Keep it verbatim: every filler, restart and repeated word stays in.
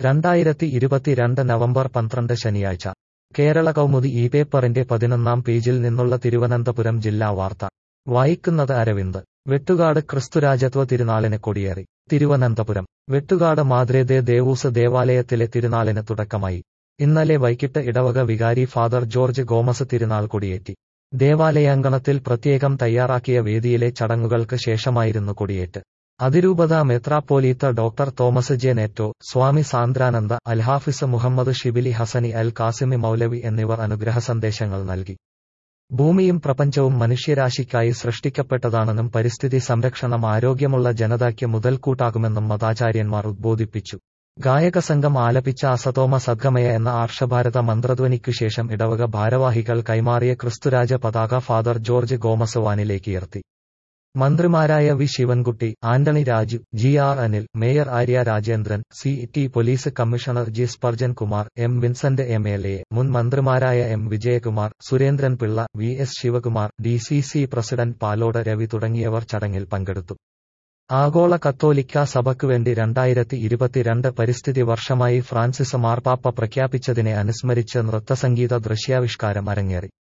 രണ്ടായിരത്തി ഇരുപത്തിരണ്ട് നവംബർ പന്ത്രണ്ട് ശനിയാഴ്ച കേരള കൗമുദി ഈ പേപ്പറിന്റെ പതിനൊന്നാം പേജിൽ നിന്നുള്ള തിരുവനന്തപുരം ജില്ലാ വാർത്ത വായിക്കുന്നത് അരവിന്ദ്. വെട്ടുകാട് ക്രിസ്തുരാജത്വ തിരുനാളിന് കൊടിയേറി. തിരുവനന്തപുരം വെട്ടുകാട് മാദ്രേ ദേവൂസ് ദേവാലയത്തിലെ തിരുനാളിന് തുടക്കമായി. ഇന്നലെ വൈകിട്ട് ഇടവക വികാരി ഫാദർ ജോർജ് ഗോമസ് തിരുനാൾ കൊടിയേറ്റി. ദേവാലയാങ്കണത്തിൽ പ്രത്യേകം തയ്യാറാക്കിയ വേദിയിലെ ചടങ്ങുകൾക്ക് ശേഷമായിരുന്നു കൊടിയേറ്റ്. അതിരൂപത മെത്രാപ്പോലീത്ത ഡോക്ടർ തോമസ് ജെ നെറ്റോ, സ്വാമി സാന്ദ്രാനന്ദ, അൽഹാഫിസ് മുഹമ്മദ് ഷിബിലി ഹസനി അൽ കാസിമി മൗലവി എന്നിവർ അനുഗ്രഹ സന്ദേശങ്ങൾ നൽകി. ഭൂമിയും പ്രപഞ്ചവും മനുഷ്യരാശിക്കായി സൃഷ്ടിക്കപ്പെട്ടതാണെന്നും പരിസ്ഥിതി സംരക്ഷണം ആരോഗ്യമുള്ള ജനതയ്ക്ക് മുതൽക്കൂട്ടാകുമെന്നും മതാചാര്യന്മാർ ഉദ്ബോധിപ്പിച്ചു. ഗായകസംഘം ആലപിച്ച അസതോമ സദ്ഗമയ എന്ന ആർഷഭാരത മന്ത്രധ്വനിക്കുശേഷം ഇടവക ഭാരവാഹികൾ കൈമാറിയ ക്രിസ്തുരാജ പതാക ഫാദർ ജോർജ് ഗോമസ് വാനിലേക്കുയർത്തി. മന്ത്രിമാരായ V Sivankutty, Antony Raju, G R Anil, mayor Arya Rajendran, C T police commissioner G Sparjan Kumar, M Vincent M L A, മുൻ മന്ത്രിമാരായ M Vijayakumar, Surendran Pillai, V S Sivakumar, D C C president Palode Ravi തുടങ്ങിയവർ ചടങ്ങിൽ പങ്കെടുത്തു. ആഗോള കത്തോലിക്കാ സഭയ്ക്കുവേണ്ടി രണ്ടായിരത്തി ഇരുപത്തിരണ്ട് പരിസ്ഥിതി വർഷമായി ഫ്രാൻസിസ് മാർപ്പാപ്പ പ്രഖ്യാപിച്ചതിനെ അനുസ്മരിച്ച് നൃത്തസംഗീത ദൃശ്യാവിഷ്കാരം അരങ്ങേറി.